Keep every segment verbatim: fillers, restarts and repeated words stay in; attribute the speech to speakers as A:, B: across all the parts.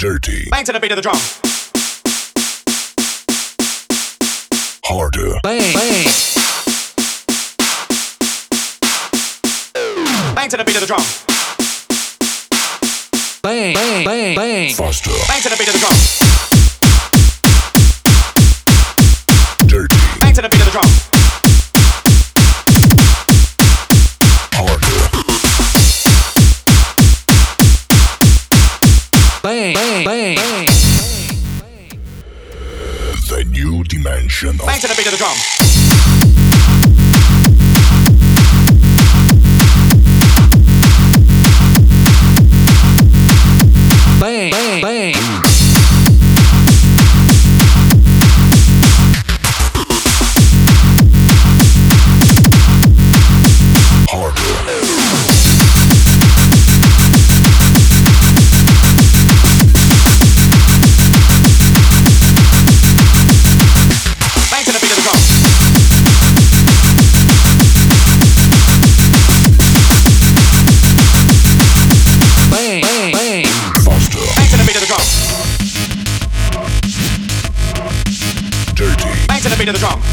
A: Dirty.
B: Bang to the beat of the drum.
A: Harder.
C: Bang, bang.
B: Bang to the beat of the drum.
C: Bang, bang, bang, bang.
A: Faster.
B: Bang to the beat of the drum.
A: Dirty.
B: Bang to the beat of the drum.
A: Harder.
C: Bang, bang, bang, bang.
A: The new dimension of
B: Bang to the beat of the drum.
C: Bang, bang, bang.
A: harder.
B: Bang to the beat of the drum.
C: Bang, bang, bang.
A: Faster.
B: Bang to the beat of the drum.
A: Dirty.
B: Bang to the beat of the drum.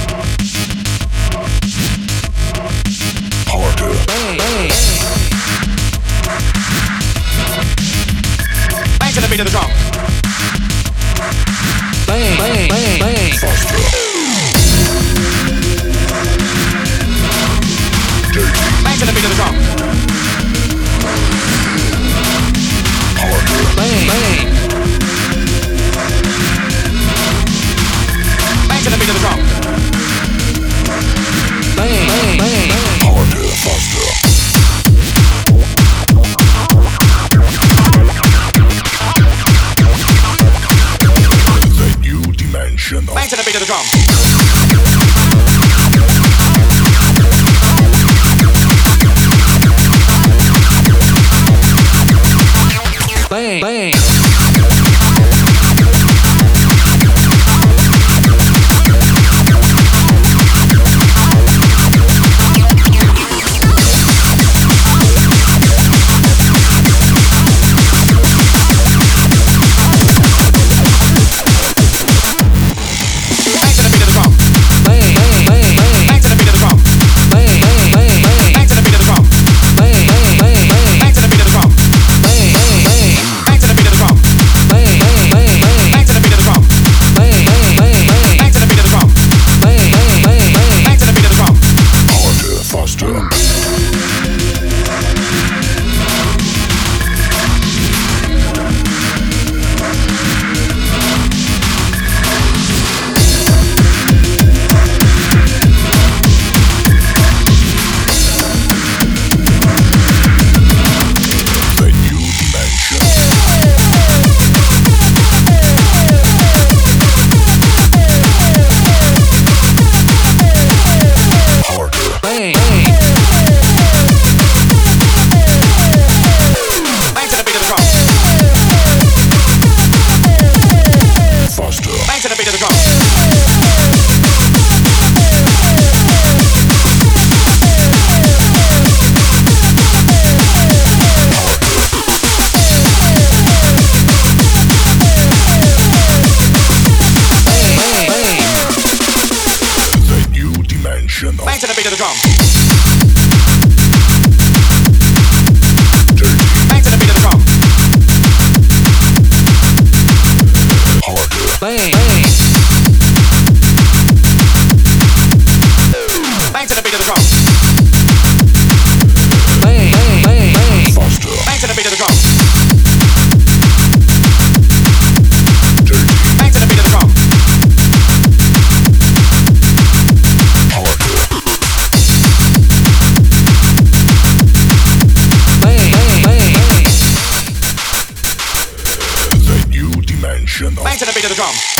A: Harder.
C: Bang, bang.
B: Bang to the beat of the drum.
C: Bang, bang, bang, bang.
A: Faster. Dirty.
B: Bang to the beat of the drum.
A: Harder.
C: Bang, bang.
B: Bang to the beat of the drum.
C: Bang, bang, bang.
A: Harder. Faster. The new dimension of
B: Bang to the beat of the drum.
C: Bang, bang.
B: Bang to the beat of the drum.
C: Bang, bang, bang, bang.
B: Bang to the beat of the drum.
C: Bang, bang, bang, bang.
B: Bang to the beat of the drum.
C: Bang, bang, bang, bang.
B: Bang to the beat of the drum.
C: Bang, bang, bang.
B: Bang to the beat of the drum.
C: Bang, bang, bang, bang.
B: Bang to the beat of the drum.
C: Bang, bang, bang, bang.
B: Bang to the beat of the drum.
C: Bang, bang, bang, bang.
B: Bang to the beat of the drum.
A: harder. Faster. The new dimension. Harder.
C: Bang, bang.
B: Bang to the beat of the drum.
A: Faster.
B: Bang to the beat of the drum.
C: Bang, bang, bang.
A: The new dimension of
B: Bang to the beat of the drum.
A: dirty.
B: Bang to the beat of the drum.
A: Harder.
C: Bang, bang.
B: Bang to the beat of the drum.
C: Bang, bang, bang, bang.
A: Faster.
B: Bang to the beat of the drum.
A: Dirty.
B: Bang to the beat of the drum.
A: Harder.
C: Bang, bang, bang, bang.
A: The new dimension of
B: Bang to the beat of the drum.